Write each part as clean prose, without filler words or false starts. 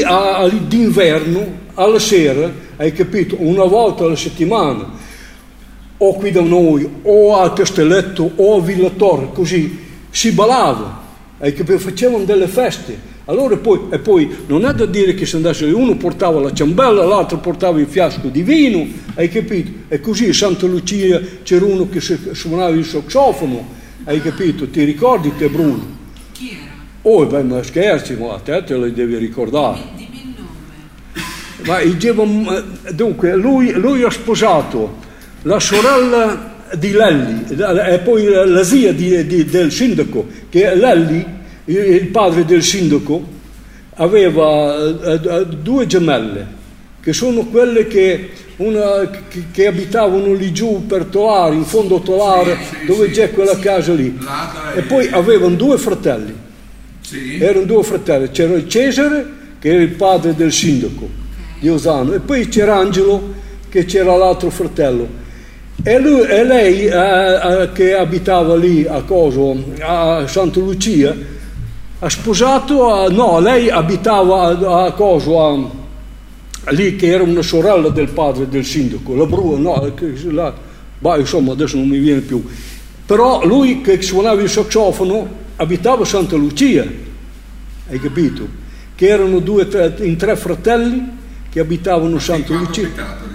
d'inverno, alla sera, hai capito, una volta alla settimana, o qui da noi, o a Castelletto, o a Villa Torre, così, si ballava, hai capito, facevano delle feste. Allora poi non è da dire che se andasse lì, uno portava la ciambella, l'altro portava il fiasco di vino, hai capito? E così a Santa Lucia c'era uno che suonava il sassofono, hai capito? Ti ricordi te, Bruno? Chi era? Oh, beh, ma scherzi, ma a te lo devi ricordare. Dimmi il nome. Ma dunque, lui ha sposato la sorella di Lelli, e poi la zia del sindaco, che Lelli, il padre del sindaco, aveva due gemelle, che sono quelle che abitavano lì giù per Tolare, in fondo a Tolare, dove c'è quella casa lì. E poi avevano due fratelli. Erano due fratelli, c'era il Cesare, che era il padre del sindaco di Osano, e poi c'era Angelo, che c'era l'altro fratello. E lei che abitava lì a Santa Lucia, ha sposato, lei abitava a Coso, lì, che era una sorella del padre del sindaco, la Bruna, insomma adesso non mi viene più, però lui che suonava il sassofono abitava a Santa Lucia, hai capito? Che erano tre fratelli che abitavano a Santa Lucia.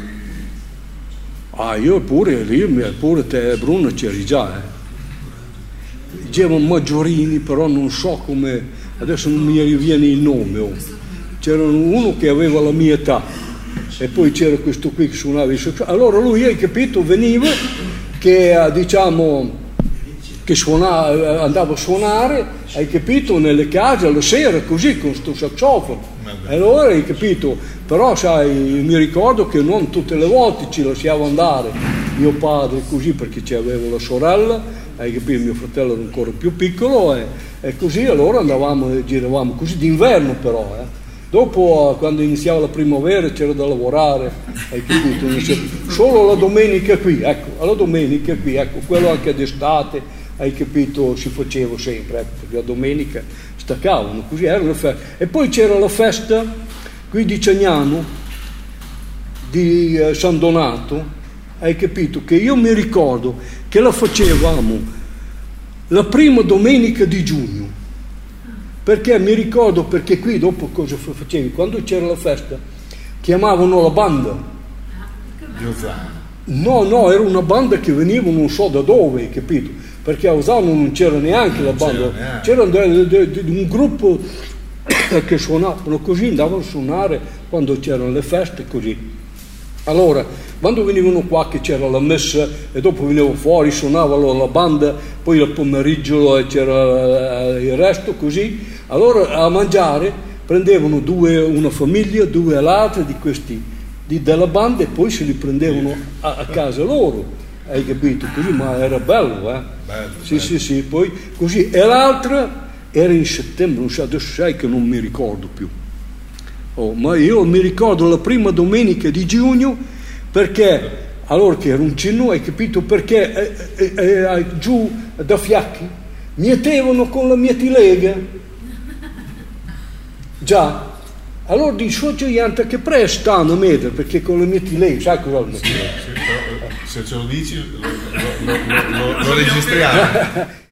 Io pure te, Bruno, c'eri già, Dicevano maggiorini, però non so come, adesso non mi riviene il nome. C'era uno che aveva la mia età e poi c'era questo qui che suonava il sassofono. Allora lui, hai capito, veniva che diciamo che andava a suonare, hai capito, nelle case alla sera così con sto sassofono. Allora, hai capito, però sai, mi ricordo che non tutte le volte ci lasciava andare mio padre così, perché c'aveva la sorella, hai capito, mio fratello era ancora più piccolo, e così allora andavamo e giravamo così d'inverno però, Dopo, quando iniziava la primavera, c'era da lavorare, hai capito, solo la domenica qui, ecco, quello anche d'estate, hai capito, si faceva sempre, perché la domenica staccavano, così era una festa. E poi c'era la festa qui di Ciagnano, di San Donato, hai capito, che io mi ricordo che la facevamo la prima domenica di giugno, perché mi ricordo, perché qui dopo cosa facevi? Quando c'era la festa chiamavano la banda. No, era una banda che veniva non so da dove, capito? Perché a Osano non c'era neanche la banda, c'era un gruppo che suonavano così, andavano a suonare quando c'erano le feste così. Allora, quando venivano qua che c'era la messa e dopo venivano fuori, suonavano la banda, poi al pomeriggio c'era il resto così, allora a mangiare prendevano una famiglia, due all'altra di questi della banda e poi se li prendevano a casa loro, hai capito? Così, ma era bello, Bello. Sì, poi così. E l'altra era in settembre, adesso sai che non mi ricordo più. Ma io mi ricordo la prima domenica di giugno, perché allora che era un cenno, hai capito, perché giù da Fiacchi mietevano con la mietilega, già, allora di gigante che prestano a mettere, perché con la mietilega, sai cosa è la mietilega? Se ce lo dici lo registriamo.